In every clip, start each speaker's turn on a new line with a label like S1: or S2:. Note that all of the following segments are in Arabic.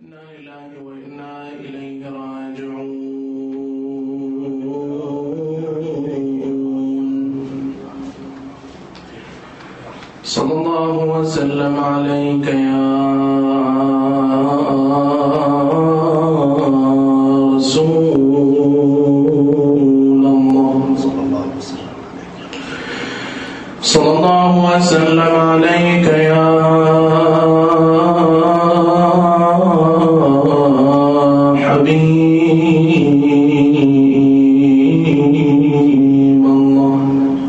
S1: إنا لله وإنا إليه راجعون. صلى الله وسلم عليك يا رسول الله. صلى الله وسلم عليك يا حبيب الله،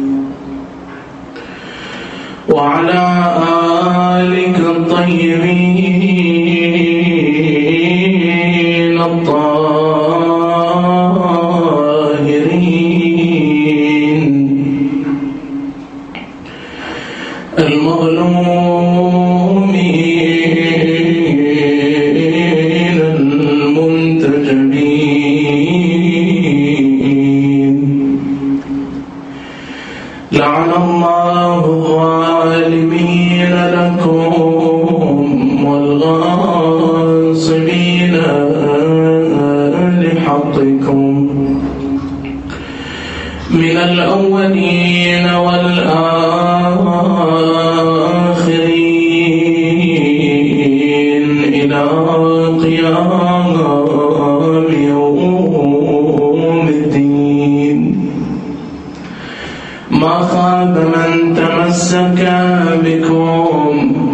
S1: وعلى آلك الطيبين الطاهرين المظلومين المنتجبين. لعن الله الظالمين لكم والغاصبين لحقكم من الأولين والآخرين إلى قيام يوم الدين. ما خاب من تمسك بكم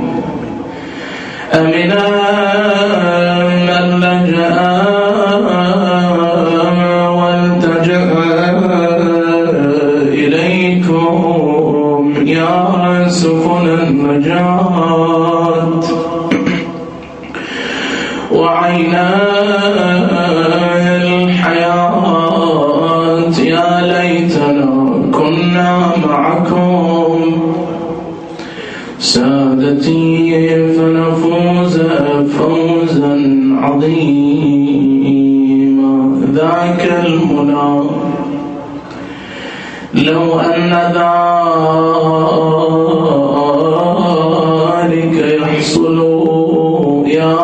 S1: أمنا من لجأ والتجأ إليكم يا سفن النجاة وعينا الحياة. يا ليتنا كنا معكم سادتي فنفوز فوزا عظيما. ذاك المنى لو أن ذلك يحصل يا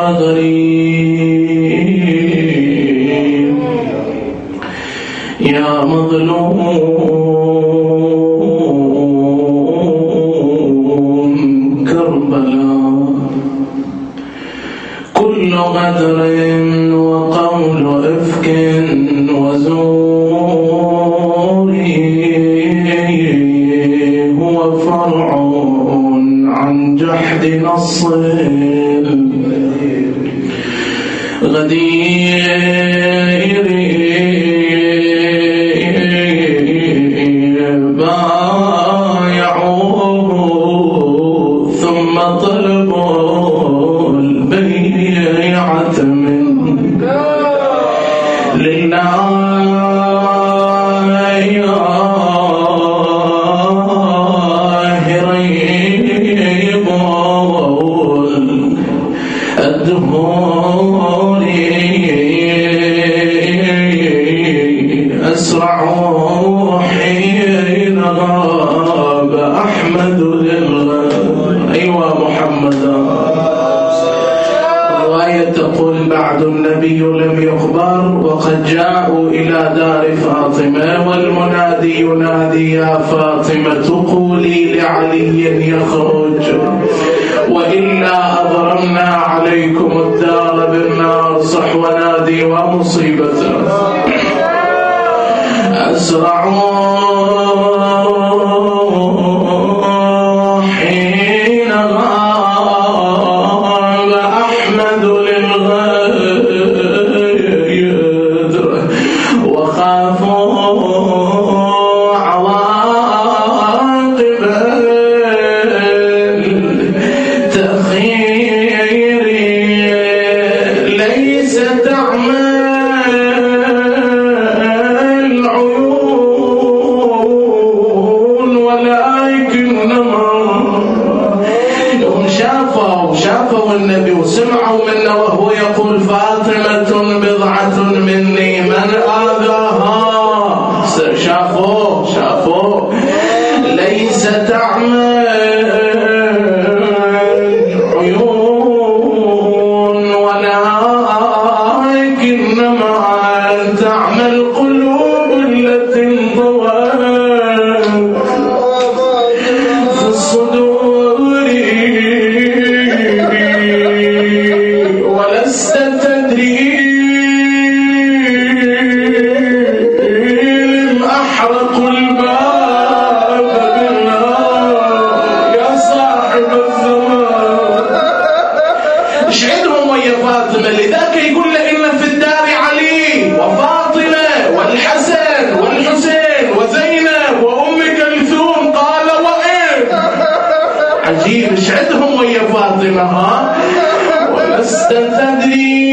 S1: غريب يا مظلوم كربلاء. كل غدر وقول إفك وزور هو فرع عن جحد نص غدير بايعوه ثم طلبوا البيعة منه لله. أسرعوا حين غاب أحمد للغد. أيوة محمدا. الرواية تقول بعد النبي لم يخبر وقد جاءوا إلى دار فاطمة والمنادي ينادي يا فاطمة قولي لعلي يخرج وإلا أضرمنا عليكم الدار بالنار. صح ونادي ومصيبته. أسرعوا حين غاب أحمد للغد وخافوا عواقب التأخير. ليس تعمل شافوا النبي وسمعوا منه وهو يقول فاطمة بضعة مني من آذاها. شافوا ليس تعمل عيون ولا ويا فاطمة. لذاك يقول له إن في الدار علي وفاطمة والحسن والحسين وزينب وأم كلثوم. قال وإن عجيب إيش عندهم ويا فاطمة ها. ولست تدري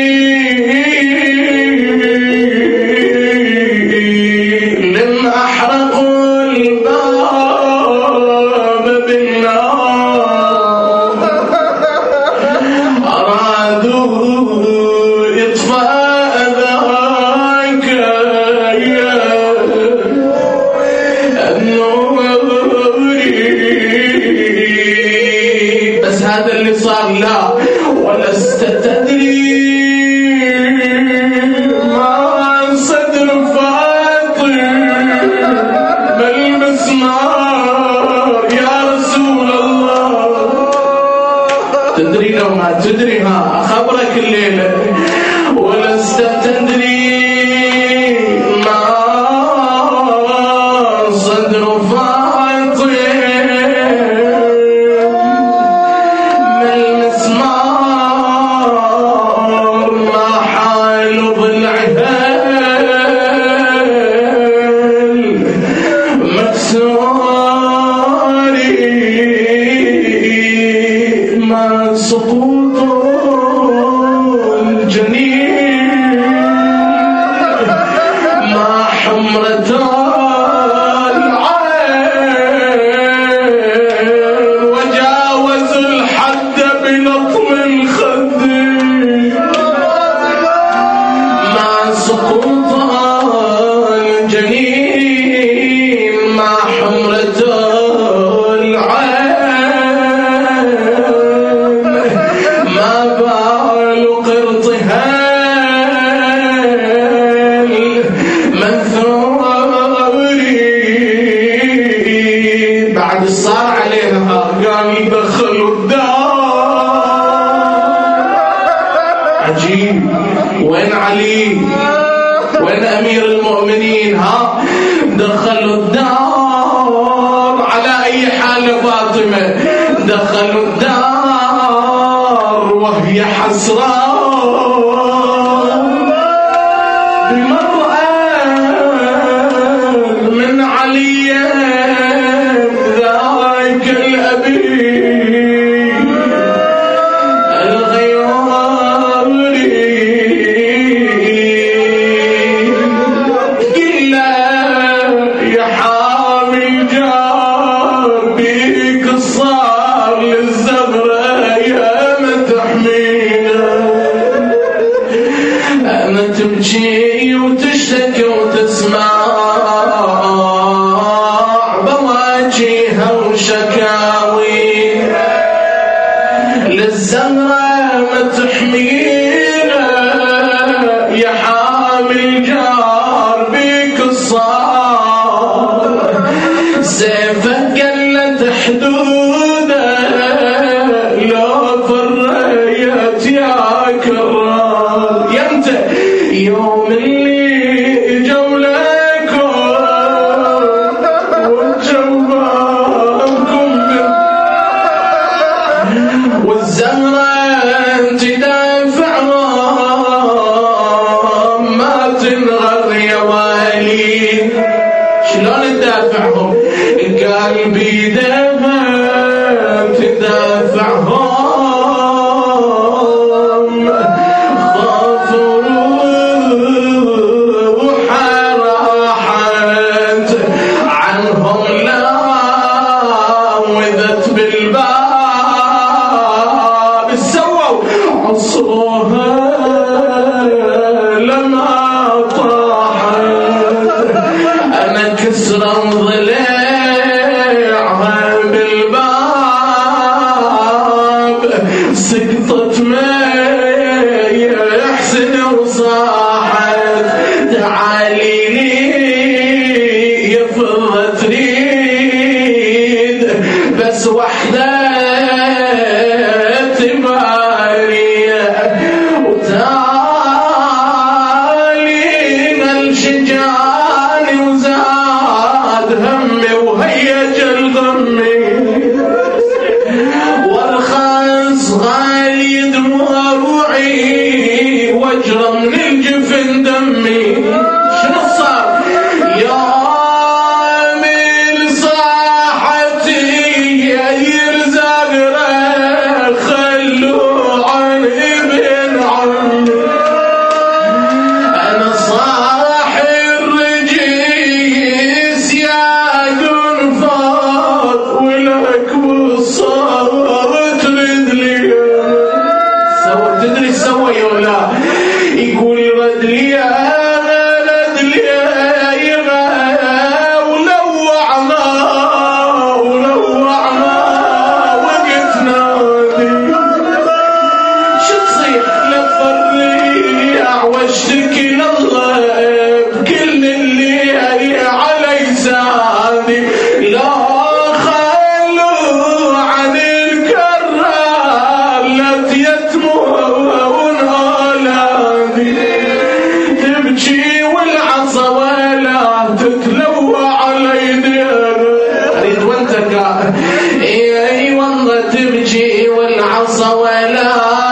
S1: لم أحرقوا الباب بالنار أرادوا إطفاء ذاك النور. بس هذا اللي صار. لا ولست تدري ما صدر فاطم ما المسمار يا رسول الله. تدري لو ما تدري ها أخبرك الليلة. ولست تدري ما صدر فاطم ما المسمار ما حال ضلعها مكسور ما سقوط الجنين ما حمرة العين وجاوز الحد بلطم الخد ما سقوط الجنين ما حمرة العين ما بال قرطها المنثوري. بعد صار عليها قال دخلوا الدار. عجيب. وين علي وين أمير المؤمنين ها. دخلوا الدار على أي حال فاطمة. دخلوا الدار وهي حسرة بمرأة من علي ذاك الأبي تبكي وتشتكي وتسمع بواجيها وشكاوي للزهرة ما تحمينا يا حامل جار بك الصار. سيفك قلت حدوده لو فريت يا كرار. يمتى يوم اللي جولكم وجوابكم والزهرة تدافع ما تنغر يا والي. شلون تدافعهم؟ قلبي دافع تدافعهم سقطت مي حسن وصاحت تعالي لي يا فضة تريد بس وحدة تباري وتالي الشجاني وزاد هم ضروعي واجرى من الجفن دمي. شنو صار؟ يا من صاحتي يرزق خلوا عن ابن عمي. انا صاحي الرجيس يا قنفاط ولك بالصوت رد لي. تدري سوى ولا يقول رد لي رد لي ولوعنا وقفنا شو تصيح لفريع واشتكي لله بكل اللي علي زادي. لا خلوا عن الكرار لا تيتمون أولادي. تبكي والعصا ولا تتلوى علي دير. اريد وانتك اي والله تبكي والعصا ولا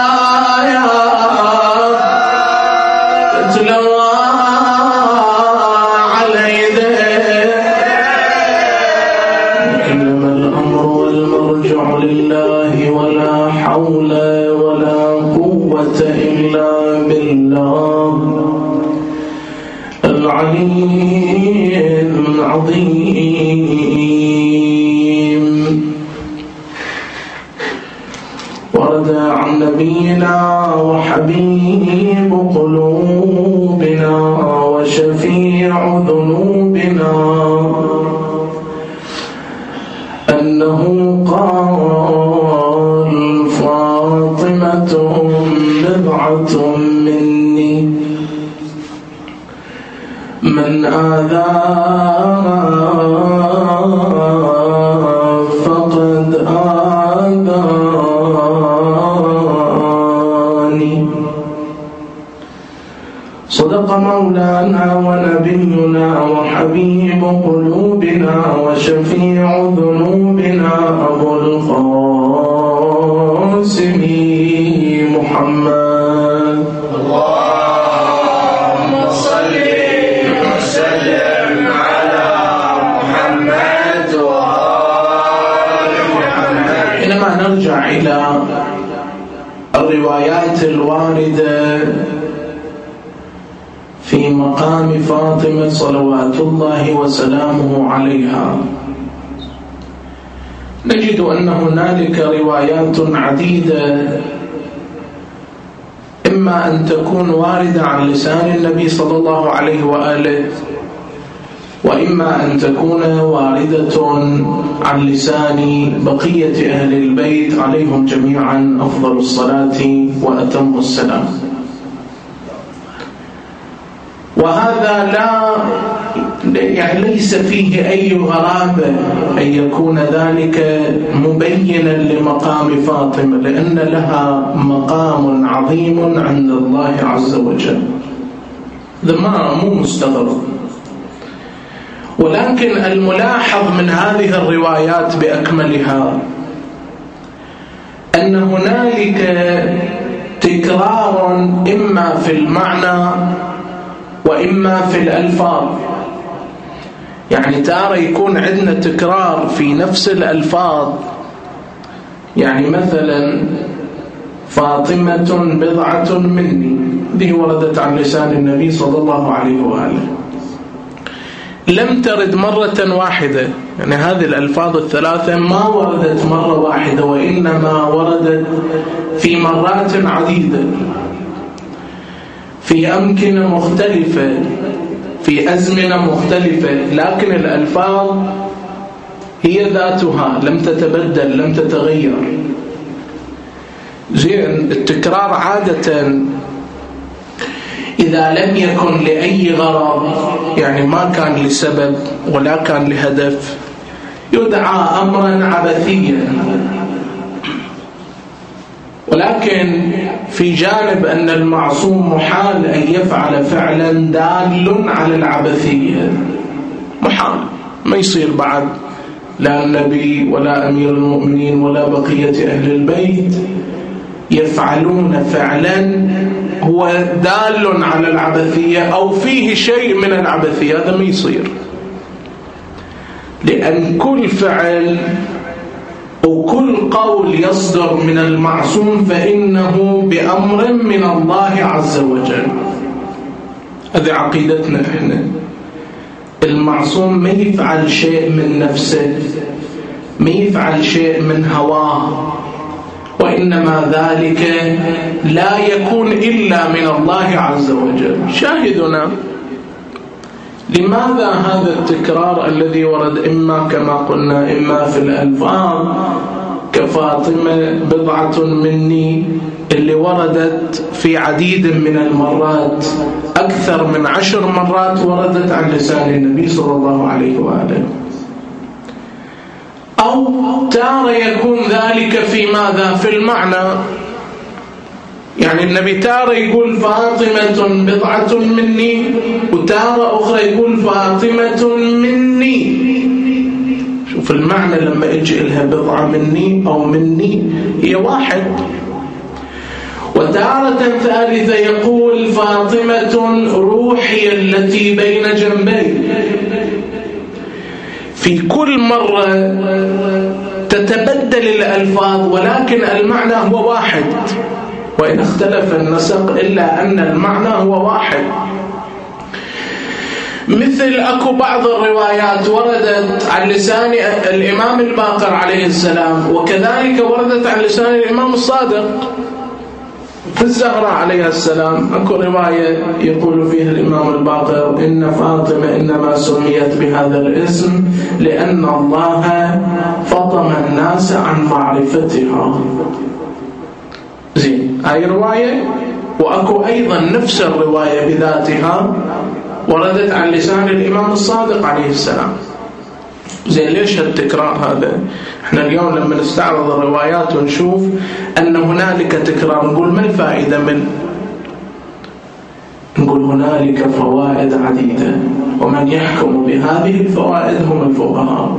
S1: تتلوى علي دير. انما الامر والمرجع لله ولا حول ولا قوة إلا بالله العلي العظيم. ورد عن نبينا وحبيب قلوبنا وشفيع ذنوبنا أنه قال فاطمة بضعة مني من آذاها فقد آذاني. صدق مولانا ونبينا وحبيب قلوبنا وشفيع ذنوبنا أبو القاسم محمد. اللهم صل وسلم على محمد وآل محمد. حينما نرجع إلى الروايات الواردة في مقام فاطمة صلوات الله وسلامه عليها نجد أن هنالك روايات عديدة، إما أن تكون واردة عن لسان النبي صلى الله عليه وآله، وإما أن تكون واردة عن لسان بقية أهل البيت عليهم جميعا أفضل الصلاة وأتم السلام. وهذا ليس فيه أي غرابة أن يكون ذلك مبينا لمقام فاطمة، لأن لها مقام عظيم عند الله عز وجل. هذا مو مستغرب. ولكن الملاحظ من هذه الروايات بأكملها أن هنالك تكرار إما في المعنى وإما في الألفاظ. يعني تارة يكون عندنا تكرار في نفس الألفاظ، يعني مثلا فاطمة بضعة مني، دي وردت عن لسان النبي صلى الله عليه وآله، لم ترد مرة واحدة. يعني هذه الألفاظ الثلاثة ما وردت مرة واحدة، وإنما وردت في مرات عديدة في أمكنة مختلفة في أزمنة مختلفة، لكن الألفاظ هي ذاتها لم تتبدل لم تتغير. زين، التكرار عادة إذا لم يكن لأي غرض، يعني ما كان لسبب ولا كان لهدف، يدعى أمرا عبثيا. ولكن في جانب أن المعصوم محال أن يفعل فعلا دال على العبثية، محال، ما يصير بعد لا النبي ولا أمير المؤمنين ولا بقية أهل البيت يفعلون فعلا هو دال على العبثية أو فيه شيء من العبثية، هذا ما يصير، لأن كل فعل وكل قول يصدر من المعصوم فإنه بأمر من الله عز وجل. هذه عقيدتنا إحنا. المعصوم ما يفعل شيء من نفسه، ما يفعل شيء من هواه، وإنما ذلك لا يكون إلا من الله عز وجل. شاهدنا لماذا هذا التكرار الذي ورد إما كما قلنا إما في الألفاظ كفاطمة بضعة مني، اللي وردت في عديد من المرات، أكثر من 10 مرات وردت عن لسان النبي صلى الله عليه وآله. أو تارة يكون ذلك في ماذا؟ في المعنى، يعني النبي تارة يقول فاطمة بضعة مني، وتارة أخرى يقول فاطمة مني. شوف المعنى لما يجي لها بضعة مني أو مني هي واحد. وتارة ثالثة يقول فاطمة روحي التي بين جنبي. في كل مرة تتبدل الألفاظ ولكن المعنى هو واحد، وإن اختلف النسق إلا أن المعنى هو واحد. مثل أكو بعض الروايات وردت عن لسان الإمام الباقر عليه السلام، وكذلك وردت عن لسان الإمام الصادق في الزهرة عليه السلام. أكو رواية يقول فيها الإمام الباقر إن فاطمة إنما سميت بهذا الاسم لأن الله فطم الناس عن معرفتها. زين، هاي رواية. وأكو أيضا نفس الرواية بذاتها وردت عن لسان الإمام الصادق عليه السلام. زين، ليش التكرار هذا؟ احنا اليوم لما نستعرض الروايات ونشوف أن هنالك تكرار نقول ما الفائدة منه؟ نقول هنالك فوائد عديدة، ومن يحكم بهذه الفوائد هم الفقهاء،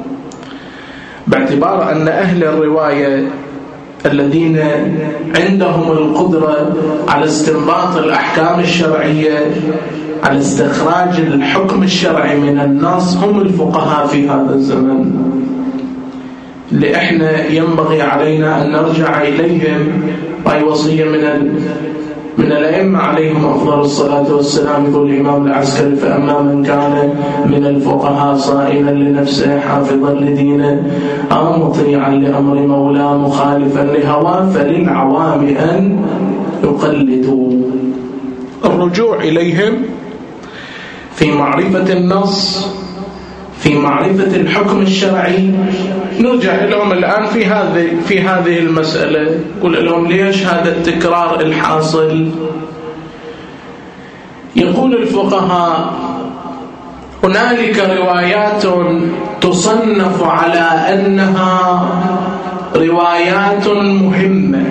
S1: باعتبار أن أهل الرواية الذين عندهم القدرة على استنباط الأحكام الشرعية، على استخراج الحكم الشرعي من النص، هم الفقهاء في هذا الزمن، اللي احنا ينبغي علينا أن نرجع إليهم. وهي وصية من الأئمة عليهم أفضل الصلاة والسلام. يقول الإمام العسكري فأما من كان من الفقهاء صائما لنفسه حافظا لدينه مطيعا لأمر مولاه مخالفا لهواه فللعوام أن يقلدوا. الرجوع إليهم في معرفة النص، في معرفة الحكم الشرعي. نرجع لهم الآن في هذه المسألة، قل لهم ليش هذا التكرار الحاصل؟ يقول الفقهاء هنالك روايات تصنف على أنها روايات مهمة،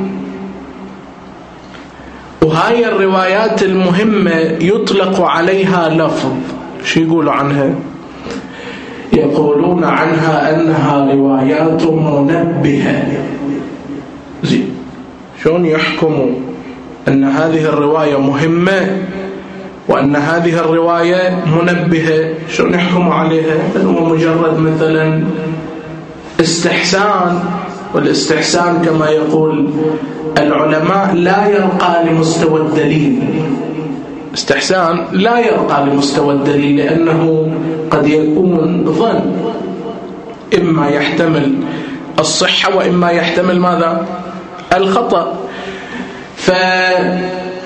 S1: وهاي الروايات المهمة يطلق عليها لفظ. شو يقولوا عنها؟ يقولون عنها أنها روايات منبهة. زين، شلون يحكموا أن هذه الرواية مهمة وأن هذه الرواية منبهة؟ شلون يحكموا عليها؟ هو مجرد مثلا استحسان، والاستحسان كما يقول العلماء لا يرقى لمستوى الدليل. استحسان لا يرقى لمستوى الدليل، لأنه قد يكون ظن، إما يحتمل الصحة وإما يحتمل ماذا؟ الخطأ. فهذا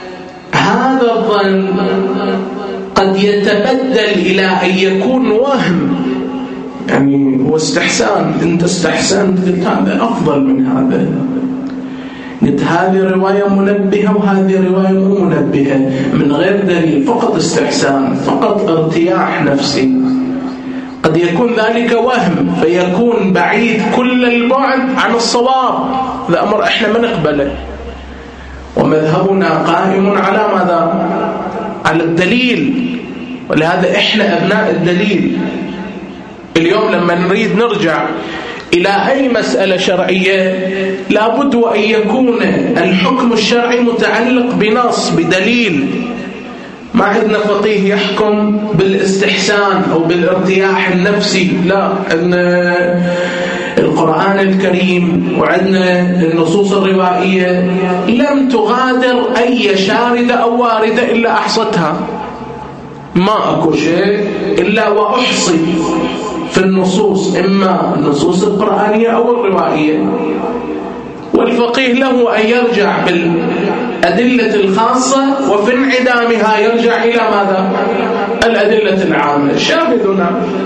S1: الظن قد يتبدل إلى أن يكون وهم، يعني هو استحسان، أنت استحسنت قلت هذا أفضل من هذا، قلت هذه رواية منبهة وهذه رواية مو منبهة، من غير دليل، فقط استحسان، فقط ارتياح نفسي. قد يكون ذلك وهم فيكون بعيد كل البعد عن الصواب. هذا أمر احنا ما نقبله، ومذهبنا قائم على ماذا؟ على الدليل، ولهذا احنا أبناء الدليل. اليوم لما نريد نرجع إلى أي مسألة شرعية لابد وأن يكون الحكم الشرعي متعلق بنص بدليل. ما عندنا فقيه يحكم بالاستحسان أو بالارتياح النفسي، لا، أن القرآن الكريم وعندنا النصوص الروائية لم تغادر أي شاردة أو واردة إلا أحصتها، ما أكو شيء إلا وأحصي في النصوص، إما النصوص القرآنية أو الروائية. والفقيه له أن يرجع بالأدلة الخاصة وفي انعدامها يرجع إلى ماذا؟ الأدلة العامة. شاهدنا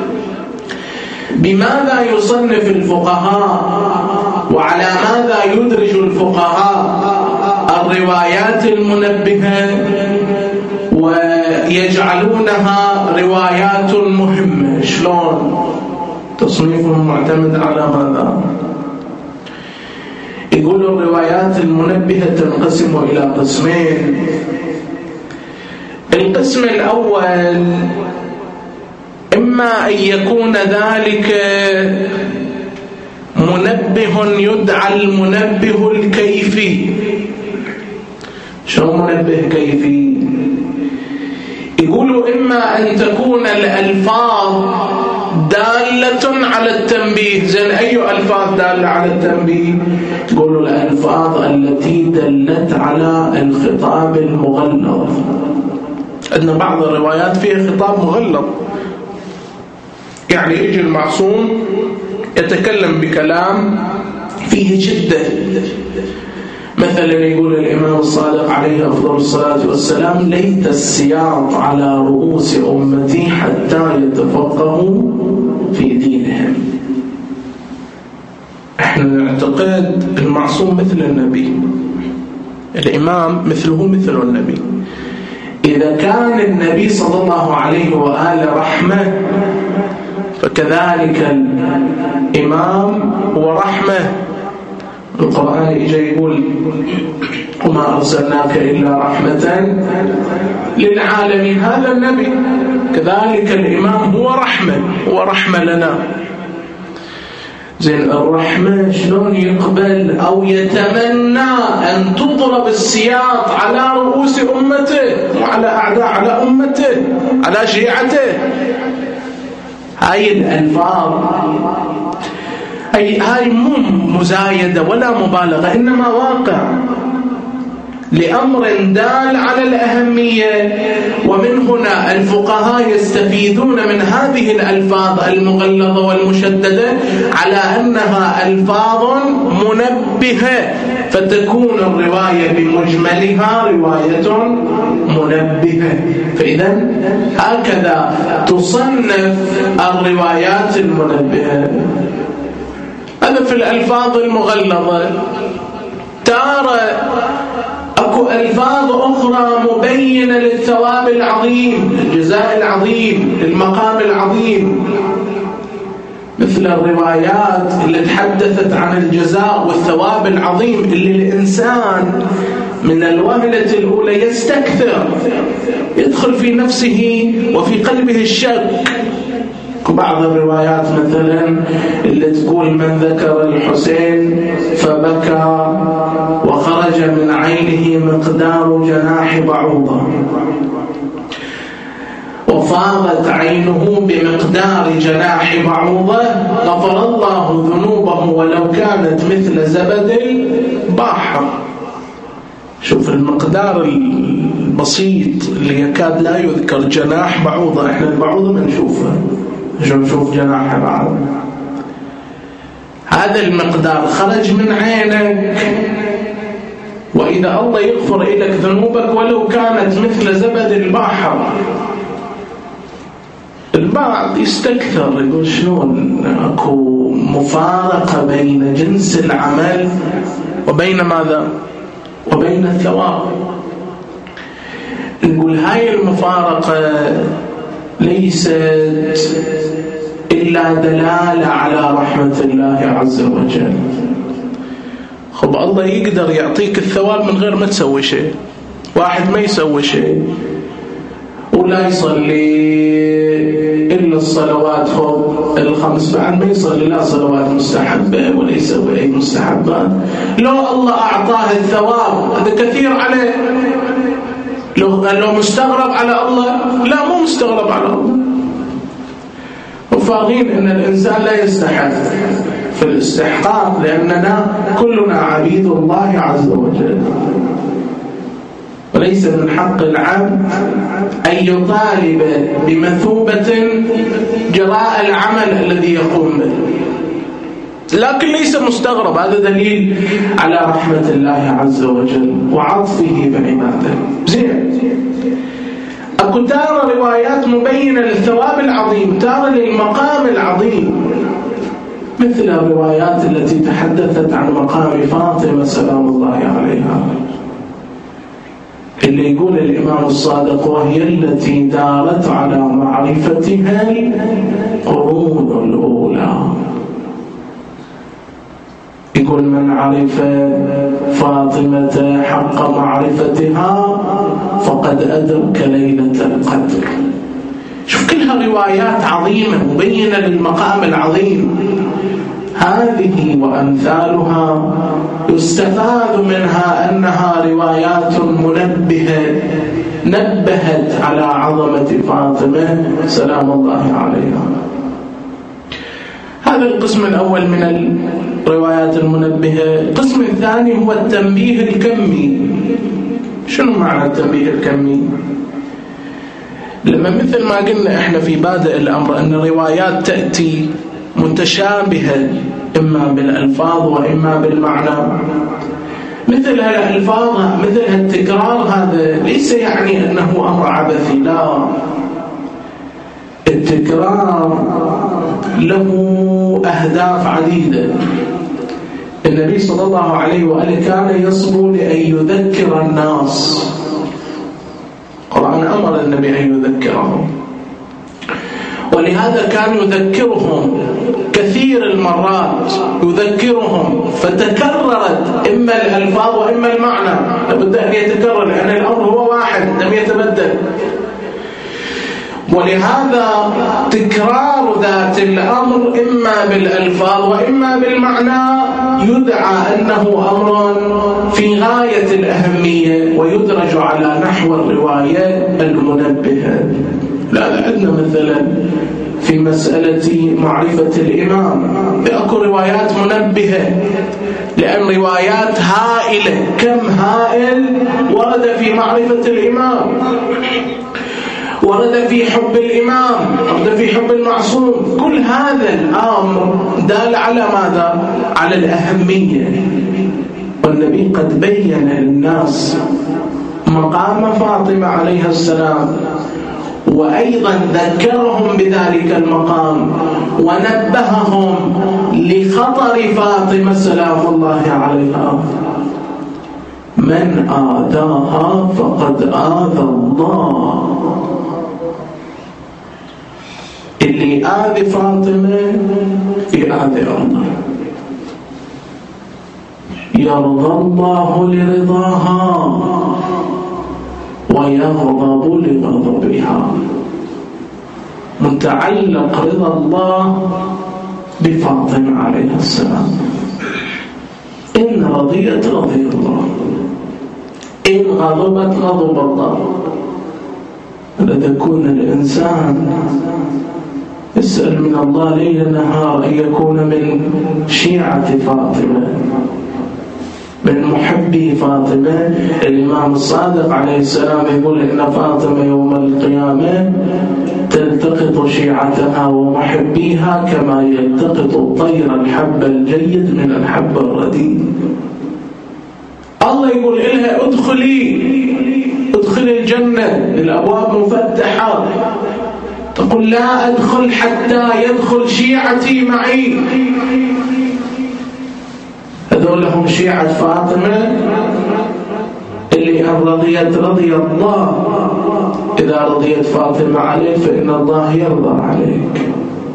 S1: بماذا يصنف الفقهاء وعلى ماذا يدرج الفقهاء الروايات المنبهة ويجعلونها روايات مهمة. شلون تصنيفهم معتمد على ماذا؟ يقول الروايات المنبهة تنقسم إلى قسمين. القسم الأول إما أن يكون ذلك منبه يدعى المنبه الكيفي. شو منبه كيفي؟ يقولوا إما أن تكون الألفاظ دالة على التنبيه. زين، أي ألفاظ دالة على التنبيه؟ تقولوا الألفاظ التي دلت على الخطاب المغلظ. عندنا بعض الروايات فيها خطاب مغلظ، يعني يجي المعصوم يتكلم بكلام فيه جدة. مثلا يقول الإمام الصادق عليه أفضل الصلاة والسلام: ليت السياط على رؤوس أمتي حتى يتفقهوا في دينهم. احنا نعتقد المعصوم مثل النبي، الإمام مثله مثل النبي. إذا كان النبي صلى الله عليه وآله رحمة، فكذلك الإمام ورحمة. القرآن يجي يقول: وما أرسلناك إلا رحمة للعالمين. هذا النبي، كذلك الإمام هو رحمة، هو رحمة لنا. زين، الرحمة شلون يقبل أو يتمنى أن تضرب السياط على رؤوس أمته وعلى أعداء على أمته على شيعته؟ هاي الألفاظ هاي مو مزايدة ولا مبالغة، إنما واقع لأمر دال على الأهمية. ومن هنا الفقهاء يستفيدون من هذه الألفاظ المغلظة والمشددة على أنها ألفاظ منبهة، فتكون الرواية بمجملها رواية منبهة. فإذا هكذا تصنف الروايات المنبهة. هذا في الألفاظ المغلظة. ترى أكو ألفاظ أخرى مبينة للثواب العظيم، الجزاء العظيم، المقام العظيم، مثل الروايات اللي تحدثت عن الجزاء والثواب العظيم اللي الإنسان من الوهلة الأولى يستكثر، يدخل في نفسه وفي قلبه الشك. بعض الروايات مثلا اللي تقول: من ذكر الحسين فبكى وخرج من عينه مقدار جناح بعوضة، وفاضت عينه بمقدار جناح بعوضة، غفر الله ذنوبه ولو كانت مثل زبد البحر. شوف المقدار البسيط اللي يكاد لا يذكر، جناح بعوضة. احنا البعوضة ما نشوفها، نشوف جناح بعض. هذا المقدار خرج من عينك، وإذا الله يغفر لك ذنوبك ولو كانت مثل زبد البحر. البعض يستكثر يقول: شلون أكو مفارقة بين جنس العمل وبين ماذا؟ وبين الثواب. نقول هاي المفارقة ليست إلا دلالة على رحمة الله عز وجل. خب الله يقدر يعطيك الثواب من غير ما تسوي شيء. واحد ما يسوي شيء ولا يصلي كل الصلوات فوق الخمس، بعد ما يصلي لا صلوات مستحبة ولا يسوي أي مستحبات. لو الله أعطاه الثواب هذا كثير عليه. لو مستغرب على الله، لا مو مستغرب على الله. وفاهمين أن الإنسان لا يستحق في الاستحقاق، لأننا كلنا عبيد الله عز وجل، وليس من حق العبد أن يطالب بمثوبة جراء العمل الذي يقوم به، لكن ليس مستغرب. هذا دليل على رحمة الله عز وجل وعطفه بعباده. زين، أكو تارة روايات مبينة للثواب العظيم، تارة للمقام العظيم، مثل الروايات التي تحدثت عن مقام فاطمة سلام الله عليها، اللي يقول الإمام الصادق: وهي التي دارت على معرفتها القرون الأولى. يقول: من عرف فاطمة حق معرفتها فقد أدرك ليلة القدر. شوف، كلها روايات عظيمة مبينة للمقام العظيم. هذه وأمثالها يستفاد منها أنها روايات منبهة، نبهت على عظمة فاطمة سلام الله عليها. هذا القسم الأول من الروايات المنبهة. القسم الثاني هو التنبيه الكمي. شنو معنى التنبيه الكمي؟ لما مثل ما قلنا احنا في بادئ الأمر أن الروايات تأتي متشابهة إما بالألفاظ وإما بالمعنى، مثل هالألفاظ مثل هالتكرار هذا ليس يعني أنه أمر عبثي، لا، التكرار له أهداف عديدة. النبي صلى الله عليه وآله كان يصبو لأن يذكر الناس. القرآن أمر النبي أن يذكرهم، ولهذا كان يذكرهم كثير المرات، يذكرهم فتكررت إما الألفاظ وإما المعنى، لابد أن يتكرر لأن الأمر هو واحد لم يتبدل. ولهذا تكرار ذات الأمر إما بالألفاظ وإما بالمعنى يدعى أنه أمر في غاية الأهمية ويدرج على نحو الرواية المنبهة. لا، عندنا مثلا في مسألة معرفة الإمام أكو روايات منبهة، لأن روايات هائلة، كم هائل ورد في معرفة الإمام، ورد في حب الإمام، ورد في حب المعصوم. كل هذا الأمر دال على ماذا؟ على الأهمية. والنبي قد بين للناس مقام فاطمة عليها السلام، وأيضا ذكرهم بذلك المقام ونبههم لخطر فاطمة سلام الله عليها. من آذاها فقد آذى الله. اللي آذي فاطمة يآذي الله. يرضى الله لرضاها ويغضب لغضبها. متعلق رضا الله بفاطمة عليها السلام. إن رضيت رضي الله، إن غضبت غضب الله. لتكون الإنسان يسأل من الله ليل نهار أن يكون من شيعة فاطمة، من محبي فاطمة. الإمام الصادق عليه السلام يقول إن فاطمة يوم القيامة تلتقط شيعتها ومحبيها كما يلتقط الطير الحب الجيد من الحب الرديء. الله يقول إلها ادخلي الجنة، الأبواب مفتحة، تقول لا أدخل حتى يدخل شيعتي معي. هذول هم شيعة فاطمة اللي أن رضيت رضي الله. إذا رضيت فاطمة عليه فإن الله يرضى عليك.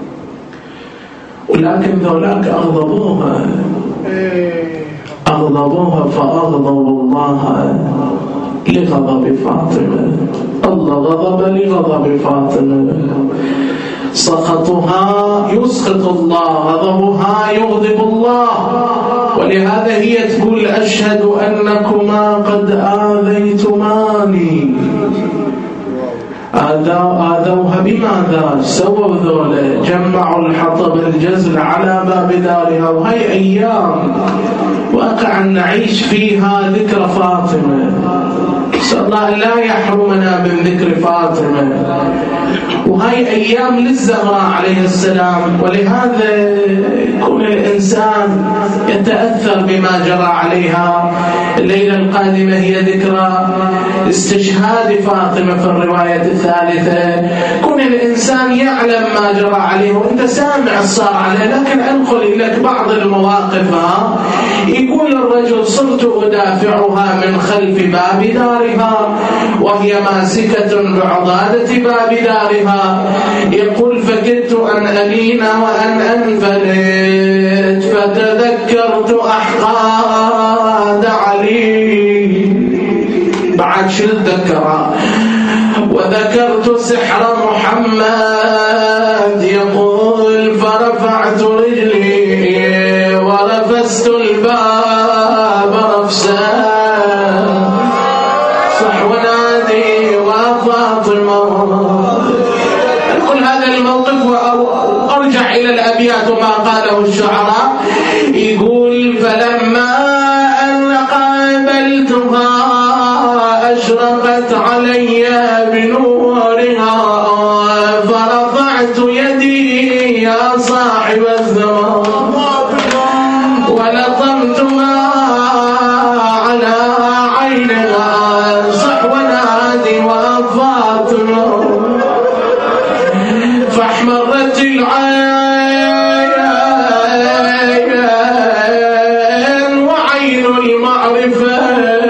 S1: ولكن ذولاك أغضبوها فأغضبوا الله لغضب فاطمة. الله غضب لغضب فاطمة. سخطها يسخط الله، غضبها يغضب الله. ولهذا هي تقول أشهد أنكما قد آذيتماني. آذوها بماذا؟ سووا ذولا، جمعوا الحطب الجزل على باب دارها. وهي أيام واقعا نعيش فيها ذكر فاطمة، نسأل الله لا يحرمنا من ذكر فاطمة. وهي أيام للزهراء عليه السلام. ولهذا يكون الإنسان يتأثر بما جرى عليها. الليلة القادمة هي ذكرى استشهاد فاطمة في الرواية الثالثة. كون الإنسان يعلم ما جرى عليه وأنت سامع صار عليه. لكن أنقل لك بعض المواقف. يقول الرجل صرت أدافعها من خلف باب دارها وهي ماسكة بعضادة باب دارها. يقول فكدت أن ألين وأن أنفلت فتذكرت أحقاد علي. بعد شو تذكرها؟ وذكرت سحر محمد. يقول فرفعت رجلي ورفست الباب رفسا صح ونادي وفاطمة. أقول هذا الموقف وأرجع إلى الأبيات وما قاله الشعراء. يقول فلما أن قابلتها أشرقت علي بنورها فرفعت يدي يا صاحب الزمان ولطمتها على عينها صح ونادي وفاطمة. فاحمرت العين وعين المعرفة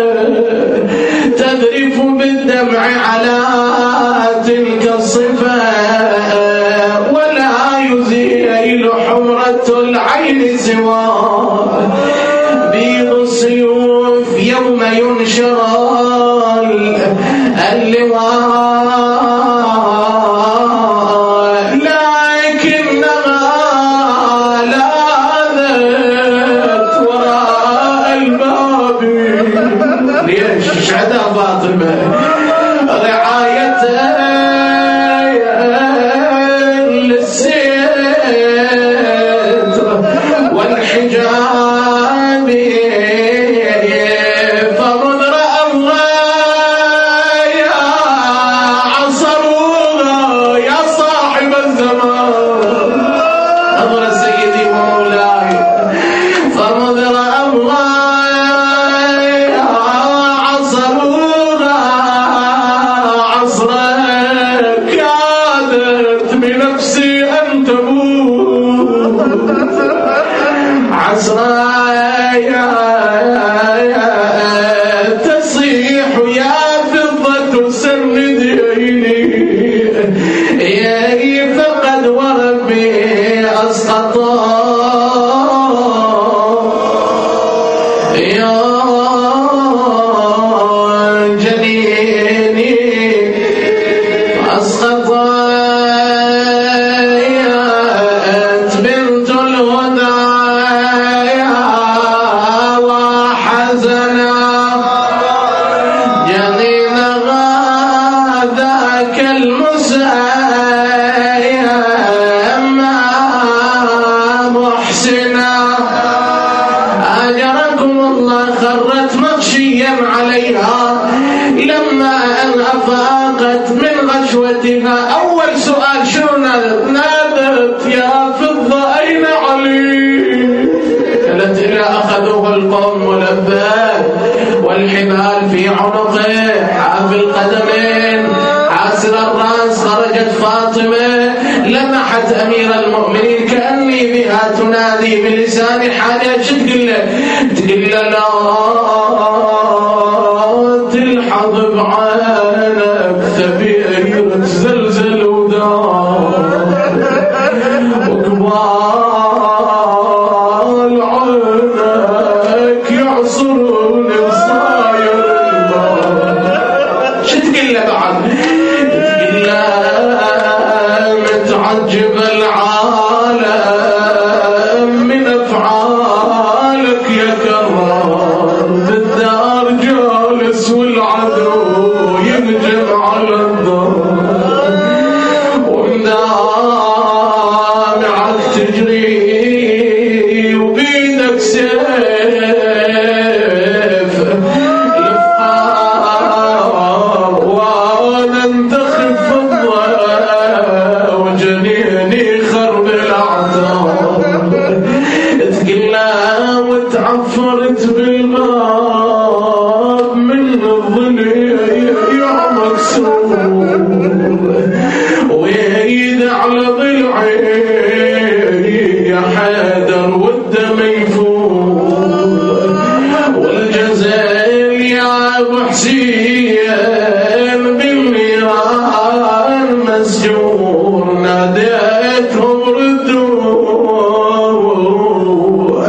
S1: تذرف بالدمع على تلك الصفة ولا يزيل حمرة العين سوى بيض السيوف يوم ينشر اللواء لكنما لاذت وراء الباب. ليش شهدها فاطمة رعاية للستر والحجاب. فمن رأى الله يا عصروها يا صاحب الزمان نظر سيدي ومولاي. فمن رأى الله يا عصروها عصرا كادت بنفسي أن تموت عصرا تصيح يا فضة سنديني فقد وربي أسقطا يا جنيني أسقطا بنت الهدى وحزنا جنينها ذاك المسيما محسنا أجركم الله. خرت مغشيا عليها لما أن أفاقت من غشوتها. أول سؤال شنو نادت يا فضة أين علي؟ قالت إلى أخذوه القوم ملبات والحبال في عنقه حافي القدمين حاسر الرأس. خرجت فاطمة لمحت أمير المؤمنين كأني بها تنادي بلسان حالها. شو تقول له؟ تقول له لا تلحظ بعينك ثبير تزلزل ودار وقبال عينك يعصرون صاير البار. شو تقول له بعد؟ تقول له متعجب العدو ينجم على الدار ومدامعك تجري وبيدك سيف الفقار وانا انتخب فضة وجنيني خرب الاعدار تقلى وتعفرت بالباب من الضليع مكسور ويد على ضلعي يا حيدر والدم يفور والجزائر يا ابو حسين بالنيران مسجور ناديتهم ردوا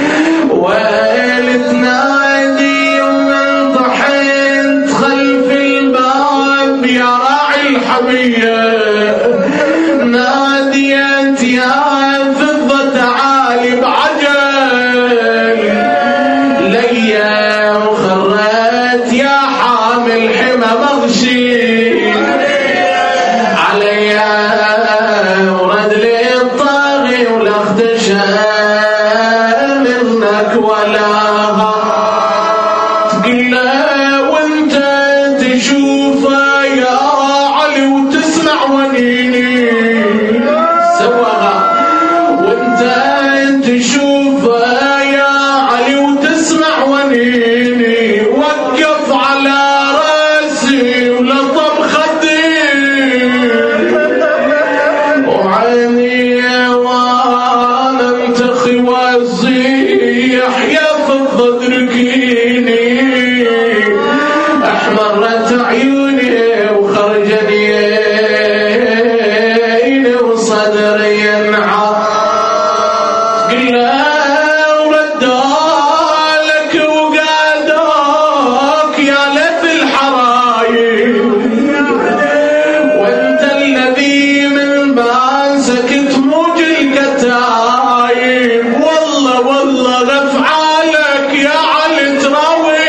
S1: ويل تنادي ومن ضحيت خلف الباب يا راعي الحمية ناديت يا فضة تعالي بعجل ليا وخرت يا حامل حمى مغشي عليا ورد لي الطاغي ولا اختشى منك ولا تقله وانت تشوفه يا علي وتسمع ونيني سواها وانت تشوفه يا علي وتسمع ونيني وقف على راسي ولطم خدي وعيني وانا انتخي وازيح يا فضة ادركيني احمرت عيوني وخرجني وصدري ينعى قلها وردالك وقادوك يا لف الحرايب وانت الذي من باسك تموج الكتايب والله والله غفعالك يا علي تراوي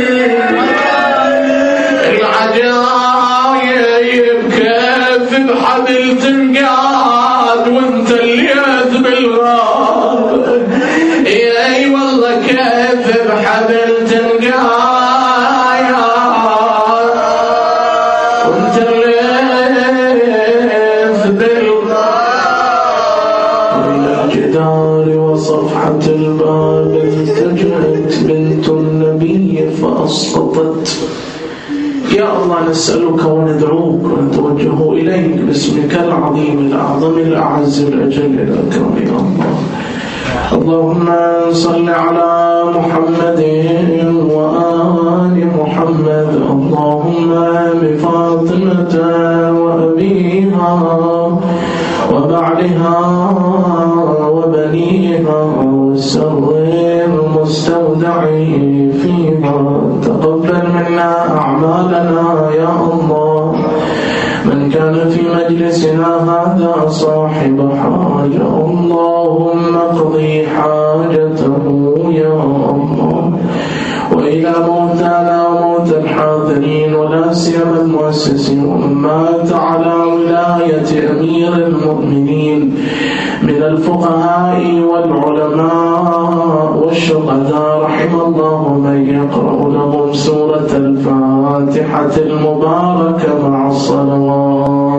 S1: العجايب كيف بحبل تنقاد وانت الياذ بالغاب اي والله كيف بحبل تنقاد وانت الياذ بالغاب وإلى الجدار وصفحة الباب التجأت بنت النبي فأسقطت يا الله نسألك وندعوك ونتوجه إليك باسمك العظيم الأعظم الأعز الأجل الأكرم يا الله اللهم صل على محمد وآل محمد اللهم بفاطمة وأبيها وبعلها وبنيها والسر المستودع فيها تقبل منا أعمالنا يا الله من كان في مجلسنا هذا صاحب حاجة اللهم اقضي حاجته يا الله وإلى موتانا وموتى الحاضرين ولا سيما المؤسسين ومات على ولاية أمير المؤمنين من الفقهاء والعلماء والشهداء رحم الله من يقرأ لهم سورة الفاتحة المباركة مع الصلوات